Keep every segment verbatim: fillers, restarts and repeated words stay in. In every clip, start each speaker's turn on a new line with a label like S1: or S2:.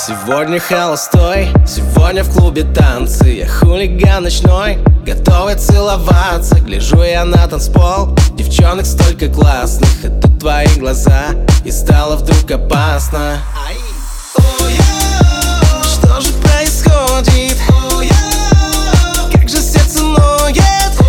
S1: Сегодня холостой, сегодня в клубе танцы. Я хулиган ночной, готовый целоваться. Гляжу я на танцпол, девчонок столько классных. Это твои глаза, и стало вдруг опасно. Что же происходит? Как же сердце ноет?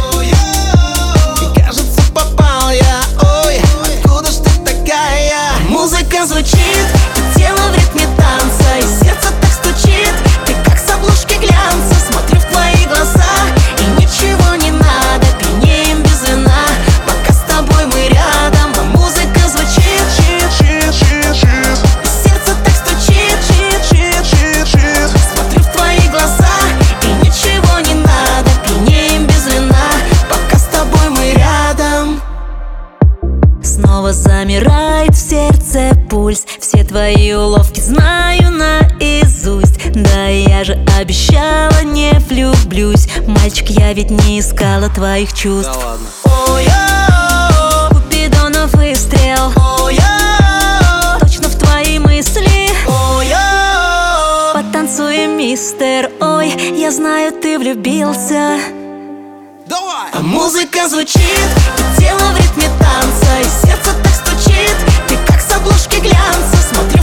S1: И кажется, попал я. Ой, откуда ж ты такая? Музыка звучит, и тело в ритме танца, и сердце так стучит. Ты как с обложки глянца. Смотрю в твои глаза, и ничего не надо, пьянеем без вина, пока с тобой мы рядом. А музыка звучит, и сердце так стучит. Смотрю в твои глаза, и ничего не надо, пьянеем без вина, пока с тобой мы рядом.
S2: Снова замирает в сердце пульс. Все твои уловки знаю наизусть. Да я же обещала, не влюблюсь. Мальчик, я ведь не искала твоих чувств.
S1: Да ладно.
S2: Ой-о, Купидонов выстрел. Ой-о, точно в твои мысли. Ой-о, потанцуем, мистер. Ой, я знаю, ты влюбился.
S1: Давай!
S2: А музыка звучит, и тело в ритме танца, и сердце так стучит. Ты как с обложки глянца. Смотри